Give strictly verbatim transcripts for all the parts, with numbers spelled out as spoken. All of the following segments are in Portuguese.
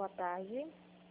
Boa tarde.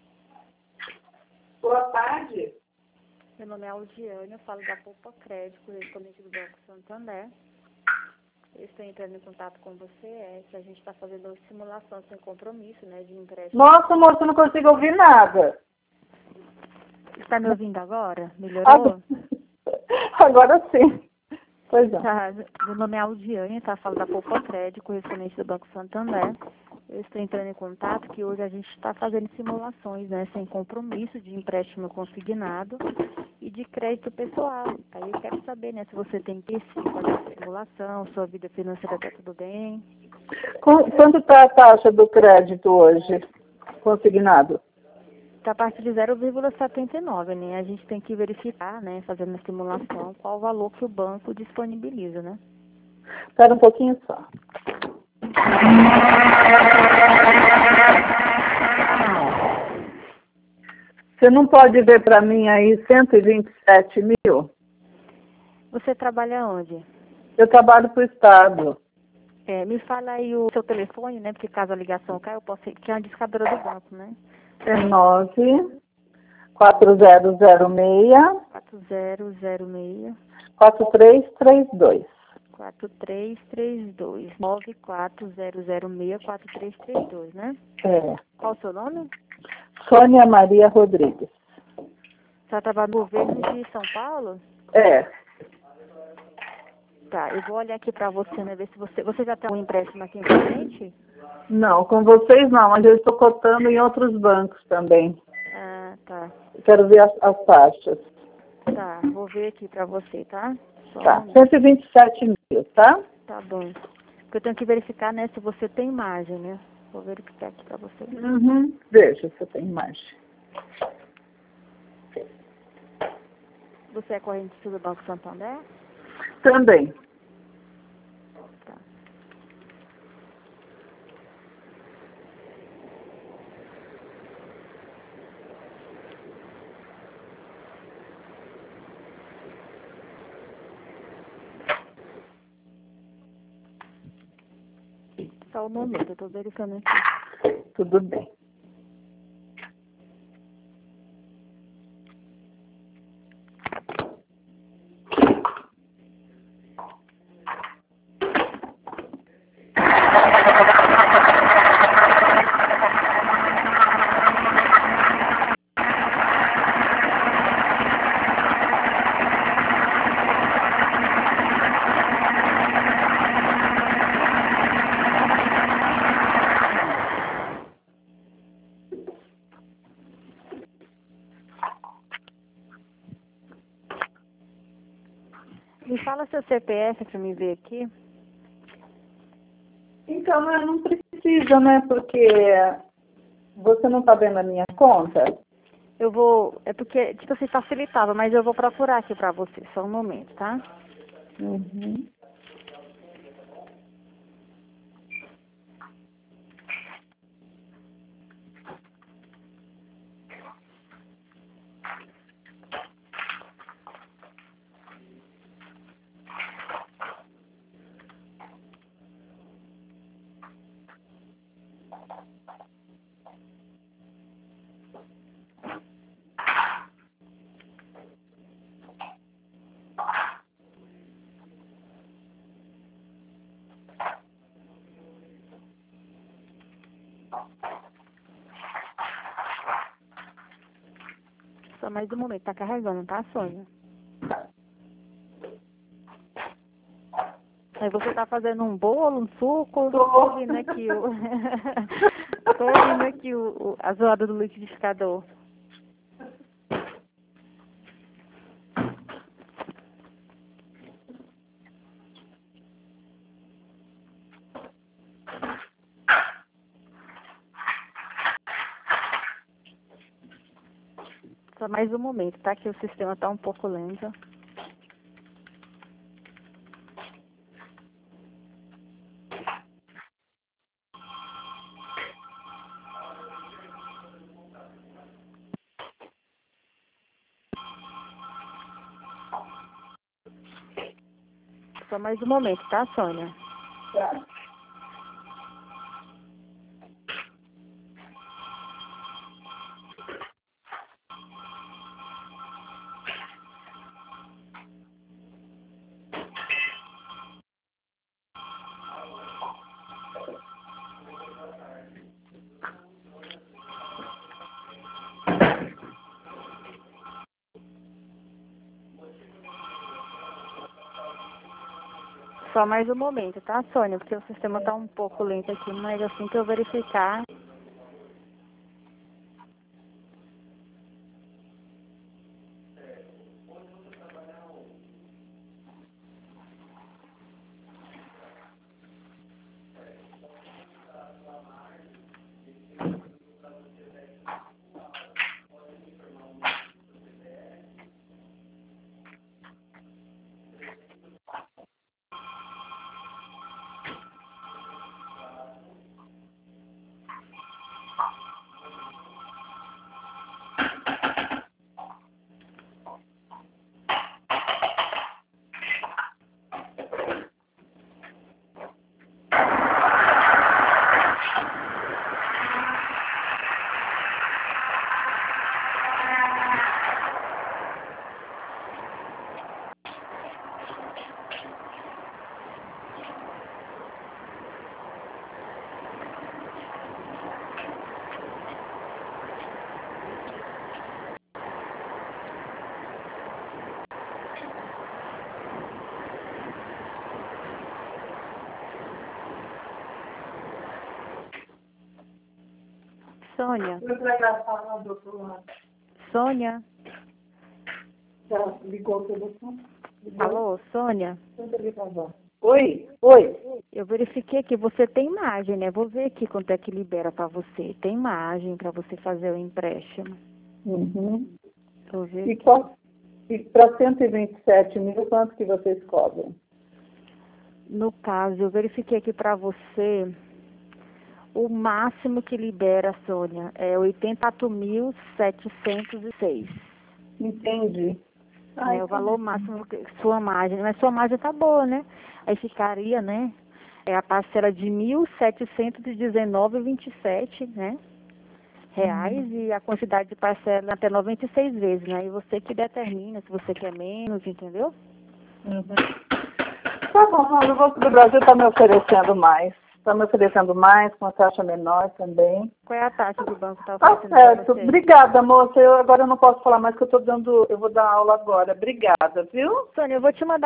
Boa tarde. Meu nome é Aldiane, eu falo da Poupa Crédito, correspondente do Banco Santander. Eu estou entrando em contato com você, é que a gente está fazendo uma simulação sem compromisso, né, de empréstimo. Nossa, moça, eu não consigo ouvir nada. Está me ouvindo agora? Melhorou? Agora sim. Pois é. Tá, meu nome é Aldiane, tá? Falo da Poupa Crédito, correspondente do Banco Santander. Eu estou entrando em contato que hoje a gente está fazendo simulações, né, sem compromisso de empréstimo consignado e de crédito pessoal. Aí eu quero saber, né, se você tem que fazer essa simulação, sua vida financeira está tudo bem. Com- Quanto está a taxa do crédito hoje, consignado? Está a partir de zero vírgula setenta e nove, né? A gente tem que verificar, né, fazendo a simulação, qual o valor que o banco disponibiliza, né? Espera um pouquinho só. Você não pode ver para mim aí cento e vinte e sete mil? Você trabalha onde? Eu trabalho para o Estado. É, me fala aí o seu telefone, né? Porque caso a ligação caia, eu posso... que é uma discadora do banco, né? É nove quatro zero zero seis quatro zero zero seis quatro três três dois. quatro três três dois. nove quatro zero zero seis quatro três três dois, né? É. Qual o seu nome? Sônia Maria Rodrigues. Você trabalha no governo de São Paulo? É. Tá, eu vou olhar aqui pra você, né? Ver se você... Você já tem um empréstimo aqui com a gente? Não, com vocês não, mas eu estou cotando em outros bancos também. Ah, tá. Quero ver as, as taxas. Tá, vou ver aqui pra você, tá? Só um Tá, momento. cento e vinte e sete mil, tá? Tá bom. Porque eu tenho que verificar, né, se você tem margem, né? Vou verificar aqui pra você. Uhum. Veja se tem mais. Você é corrente do Banco Santander? Também. Tá. Só um momento, eu tô verificando aqui. Tudo bem. Me fala seu C P F pra me ver aqui. Então, eu não precisa, né? Porque você não está vendo a minha conta? Eu vou... É porque, tipo assim, facilitava, mas eu vou procurar aqui pra você. Só um momento, tá? Uhum. Só mais um momento. Tá carregando, tá, Sônia? Aí você tá fazendo um bolo, um suco? Tô. Tô ouvindo aqui o... Tô ouvindo aqui o, o, a zoada do liquidificador. Só mais um momento, tá? Que o sistema tá um pouco lento. Só mais um momento, tá, Sônia? Tá. Só mais um momento, tá, Sônia? Porque o sistema tá um pouco lento aqui, mas assim que eu verificar... Sônia? Sônia? Já ligou o telefone? Alô, Sônia? Oi, oi. Eu verifiquei que você tem margem, né? Vou ver aqui quanto é que libera para você. Tem margem para você fazer o empréstimo. Uhum. Vou ver E, aqui. qual- e para cento e vinte e sete mil, quanto que vocês cobram? No caso, eu verifiquei aqui para você, o máximo que libera, Sônia, é oitenta e quatro mil setecentos e seis. Entendi. Ai, É o valor máximo, que- sua margem. Mas sua margem tá boa, né? Aí ficaria, né? É a parcela de mil setecentos e dezenove vírgula vinte e sete, né? Reais, e a quantidade de parcela até noventa e seis vezes, né? E você que determina se você quer menos, entendeu? Uhum. Tá bom, mas o Banco do Brasil está me oferecendo mais. Está me oferecendo mais, com a taxa menor também. Qual é a taxa que o banco está Tá oferecendo para certo. você? Obrigada, moça. Eu agora não posso falar mais, que eu estou dando, eu vou dar aula agora. Obrigada, viu? Sônia, eu vou te mandar